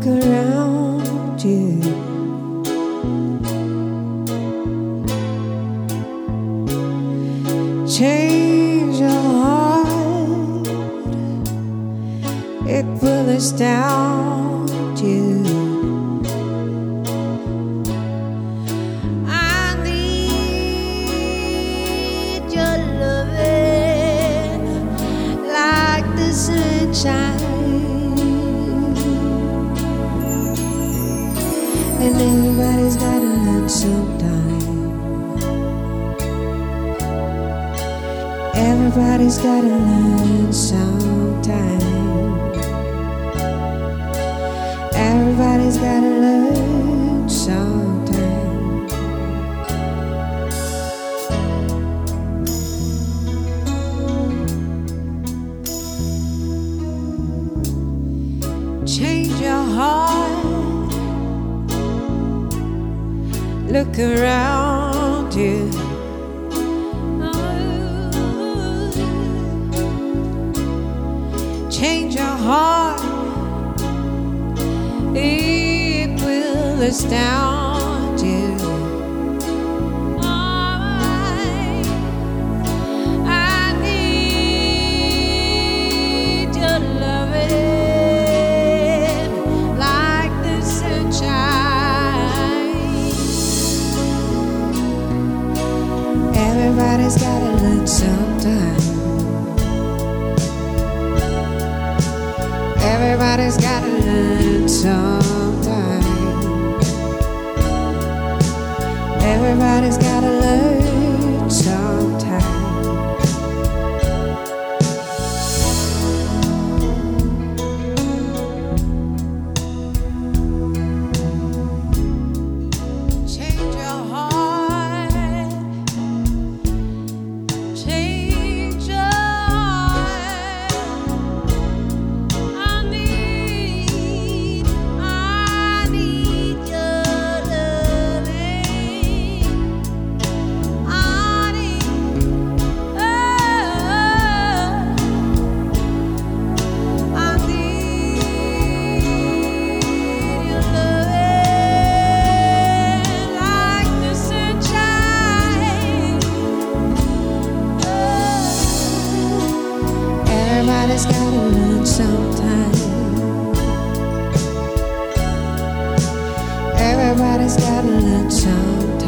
Look around you. Change your heart. It will astound you. I need your loving like the sunshine. And everybody's gotta learn sometime. Everybody's gotta learn sometime. Everybody's gotta learn sometime. Change your heart. Look around you. Change your heart. It will astound you. I need your loving like the sunshine. Everybody's gotta learn sometime. Everybody's gotta learn sometime. Everybody's gotta learn sometime. Change your heart. Change your heart. I need your loving. I need, oh, I need your loving like the sunshine. Everybody's gotta learn sometime. Everybody's gotta learn sometime.